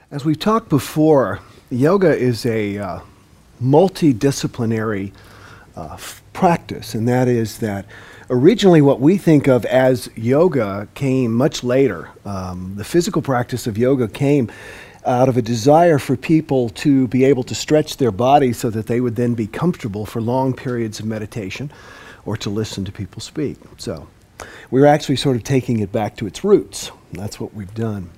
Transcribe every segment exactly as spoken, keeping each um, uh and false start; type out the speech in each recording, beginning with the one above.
As we've talked before, yoga is a uh, multidisciplinary uh, f- practice, and that is that originally what we think of as yoga came much later. Um, the physical practice of yoga came out of a desire for people to be able to stretch their bodies so that they would then be comfortable for long periods of meditation or to listen to people speak. So we're actually sort of taking it back to its roots. That's what we've done.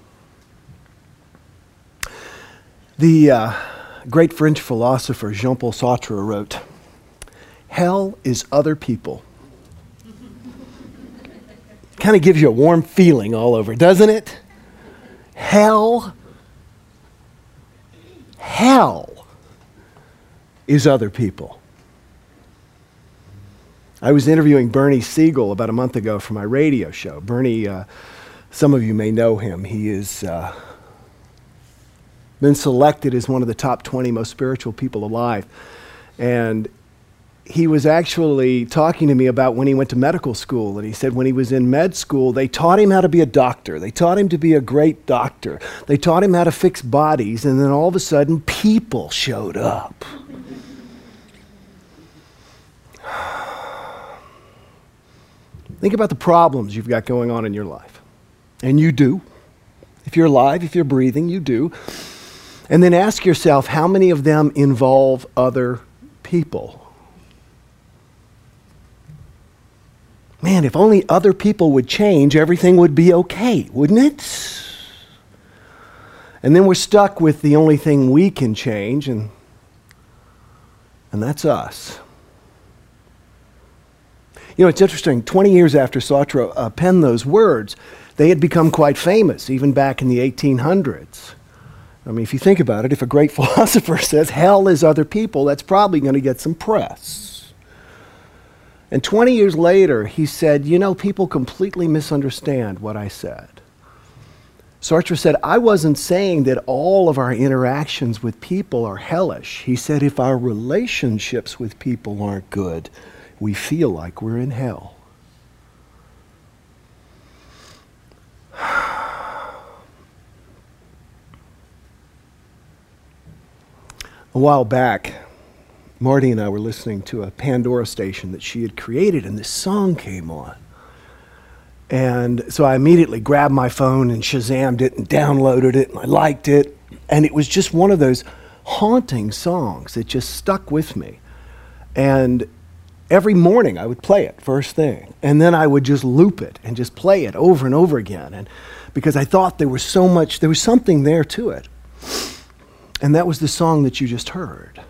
The uh, great French philosopher Jean-Paul Sartre wrote, "Hell is other people." Kind of gives you a warm feeling all over, doesn't it? Hell, hell is other people. I was interviewing Bernie Siegel about a month ago for my radio show. Bernie, uh, some of you may know him. He is... Uh, been selected as one of the top twenty most spiritual people alive. And he was actually talking to me about when he went to medical school. And he said when he was in med school, they taught him how to be a doctor. They taught him to be a great doctor. They taught him how to fix bodies. And then all of a sudden, people showed up. Think about the problems you've got going on in your life. And you do. If you're alive, if you're breathing, you do. And then ask yourself, how many of them involve other people? Man, if only other people would change, everything would be okay, wouldn't it? And then we're stuck with the only thing we can change, and, and that's us. You know, it's interesting, twenty years after Sartre uh, penned those words, they had become quite famous, even back in the eighteen hundreds. I mean, if you think about it, if a great philosopher says hell is other people, that's probably going to get some press. And twenty years later, he said, you know, people completely misunderstand what I said. Sartre said, I wasn't saying that all of our interactions with people are hellish. He said, if our relationships with people aren't good, we feel like we're in hell. A while back, Marty and I were listening to a Pandora station that she had created, and this song came on. And so I immediately grabbed my phone and Shazammed it and downloaded it, and I liked it. And it was just one of those haunting songs that just stuck with me. And every morning I would play it first thing, and then I would just loop it and just play it over and over again. And because I thought there was so much, there was something there to it. And that was the song that you just heard.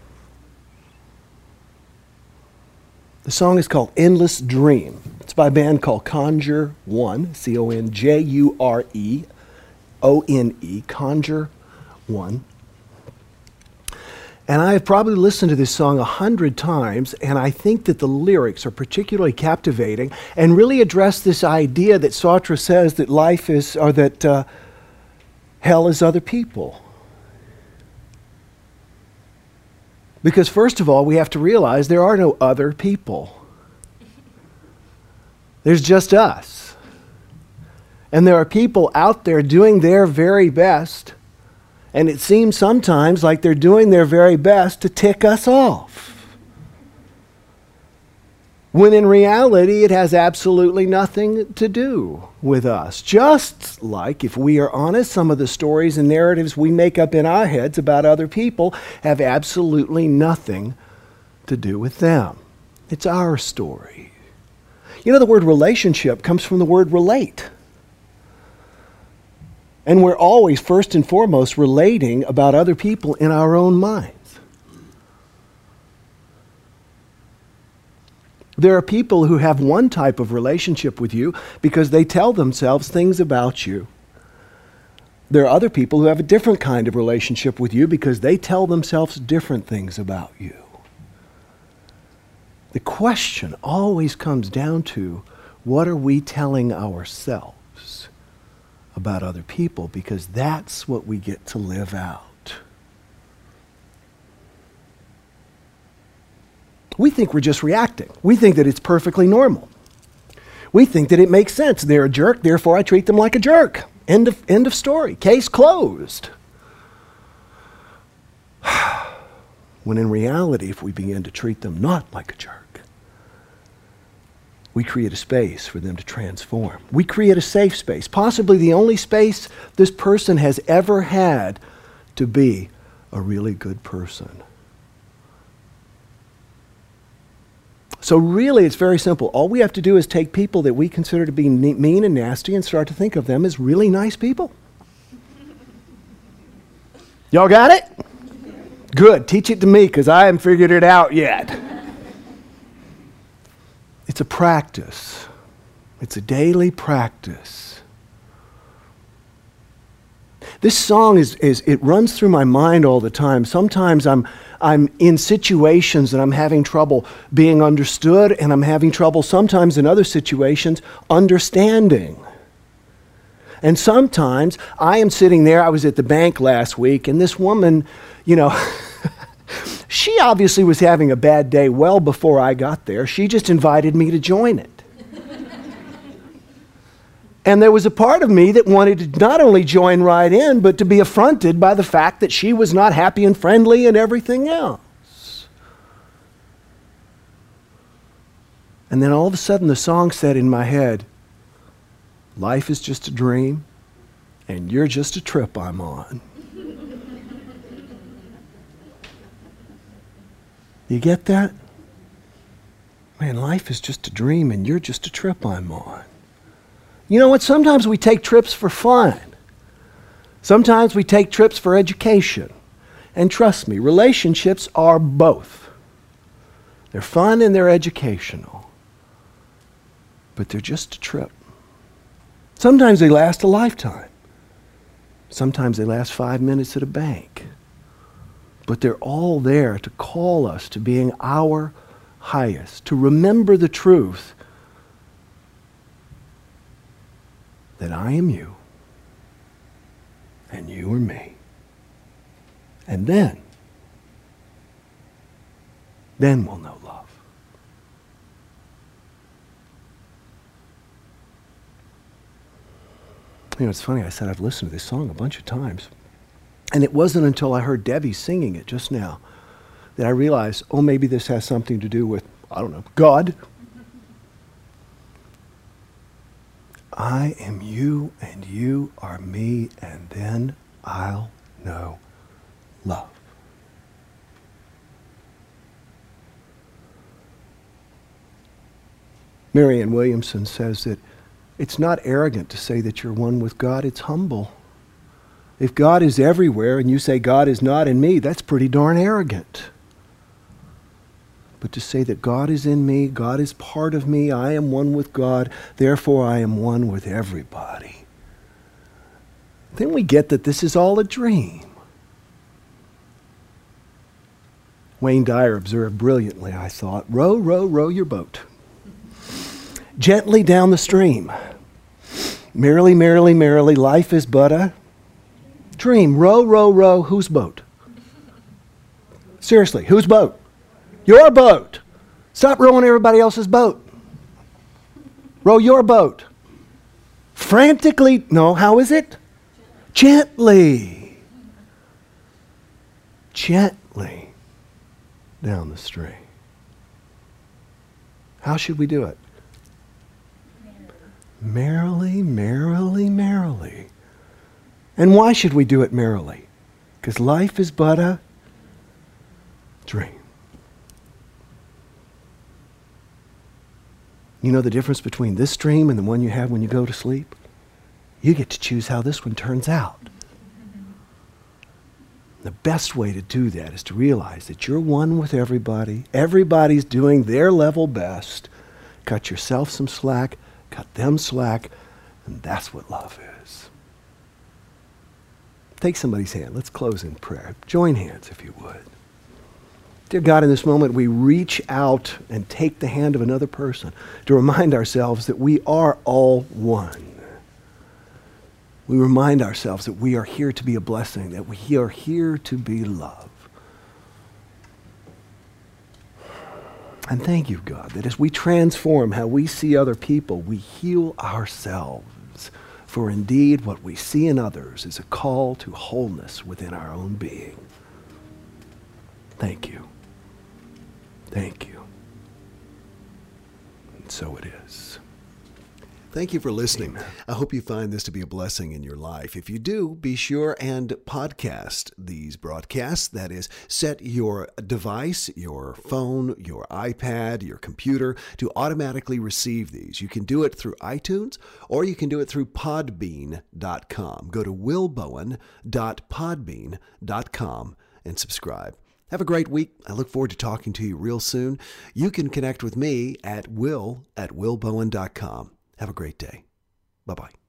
The song is called Endless Dream. It's by a band called Conjure One, C O N J U R E O N E, Conjure One. And I have probably listened to this song a hundred times, and I think that the lyrics are particularly captivating and really address this idea that Sartre says that life is, or that uh, hell is other people. Because first of all, we have to realize there are no other people. There's just us. And there are people out there doing their very best, and it seems sometimes like they're doing their very best to tick us off. When in reality, it has absolutely nothing to do with us. Just like, if we are honest, some of the stories and narratives we make up in our heads about other people have absolutely nothing to do with them. It's our story. You know, the word relationship comes from the word relate. And we're always, first and foremost, relating about other people in our own minds. There are people who have one type of relationship with you because they tell themselves things about you. There are other people who have a different kind of relationship with you because they tell themselves different things about you. The question always comes down to, what are we telling ourselves about other people? Because that's what we get to live out. We think we're just reacting. We think that it's perfectly normal. We think that it makes sense. They're a jerk, therefore I treat them like a jerk. End of, end of story. Case closed. When in reality, if we begin to treat them not like a jerk, we create a space for them to transform. We create a safe space, possibly the only space this person has ever had to be a really good person. So really, it's very simple. All we have to do is take people that we consider to be ne- mean and nasty and start to think of them as really nice people. Y'all got it? Good. Teach it to me, because I haven't figured it out yet. It's a practice. It's a daily practice. This song is, is it runs through my mind all the time. Sometimes I'm I'm in situations and I'm having trouble being understood, and I'm having trouble sometimes in other situations understanding. And sometimes I am sitting there, I was at the bank last week, and this woman, you know, she obviously was having a bad day well before I got there. She just invited me to join it. And there was a part of me that wanted to not only join right in, but to be affronted by the fact that she was not happy and friendly and everything else. And then all of a sudden the song said in my head, life is just a dream, and you're just a trip I'm on. You get that? Man, life is just a dream, and you're just a trip I'm on. You know what? Sometimes we take trips for fun. Sometimes we take trips for education. And trust me, relationships are both. They're fun and they're educational. But they're just a trip. Sometimes they last a lifetime. Sometimes they last five minutes at a bank. But they're all there to call us to being our highest, to remember the truth that I am you, and you are me. And then, then we'll know love. You know, it's funny, I said I've listened to this song a bunch of times. And it wasn't until I heard Debbie singing it just now that I realized, oh, maybe this has something to do with, I don't know, God. I am you, and you are me, and then I'll know love. Marianne Williamson says that it's not arrogant to say that you're one with God, it's humble. If God is everywhere and you say God is not in me, that's pretty darn arrogant. But to say that God is in me, God is part of me, I am one with God, therefore I am one with everybody. Then we get that this is all a dream. Wayne Dyer observed brilliantly, I thought, row, row, row your boat gently down the stream. Merrily, merrily, merrily, life is but a dream. Row, row, row, whose boat? Seriously, whose boat? Your boat. Stop rowing everybody else's boat. Row your boat. Frantically, no, how is it? Gently. Gently down the stream. How should we do it? Merrily, merrily, merrily. And why should we do it merrily? Because life is but a dream. You know the difference between this dream and the one you have when you go to sleep? You get to choose how this one turns out. The best way to do that is to realize that you're one with everybody. Everybody's doing their level best. Cut yourself some slack, cut them slack, and that's what love is. Take somebody's hand. Let's close in prayer. Join hands if you would. Dear God, in this moment, we reach out and take the hand of another person to remind ourselves that we are all one. We remind ourselves that we are here to be a blessing, that we are here to be love. And thank you, God, that as we transform how we see other people, we heal ourselves For indeed, what we see in others is a call to wholeness within our own being. Thank you. Thank you. And so it is. Thank you for listening. Amen. I hope you find this to be a blessing in your life. If you do, be sure and podcast these broadcasts. That is, set your device, your phone, your iPad, your computer to automatically receive these. You can do it through iTunes or you can do it through podbean dot com. Go to will bowen dot podbean dot com and subscribe. Have a great week. I look forward to talking to you real soon. You can connect with me at will at will bowen dot com. Have a great day. Bye-bye.